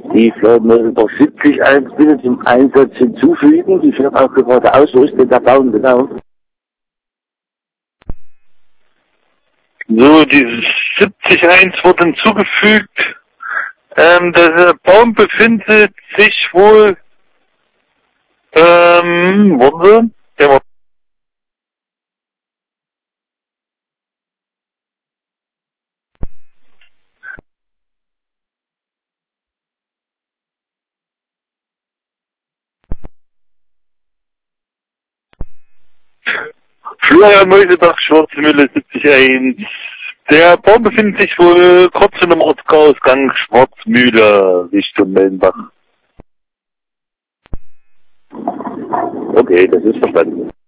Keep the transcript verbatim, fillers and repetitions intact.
Die Flottenmöller siebzig eins bitte zum Einsatz hinzufügen. Die fährt auch gerade aus. Wo ist denn der Baum genau? So, dieses siebzig eins wurde hinzugefügt. Ähm, der Baum befindet sich wohl, ähm, warte, der war Florian Meuselbach, Schwarzmühle siebzig eins. Der Baum befindet sich wohl kurz in dem Ortsausgang Schwarzmühle Richtung Mellenbach. Okay, das ist verstanden.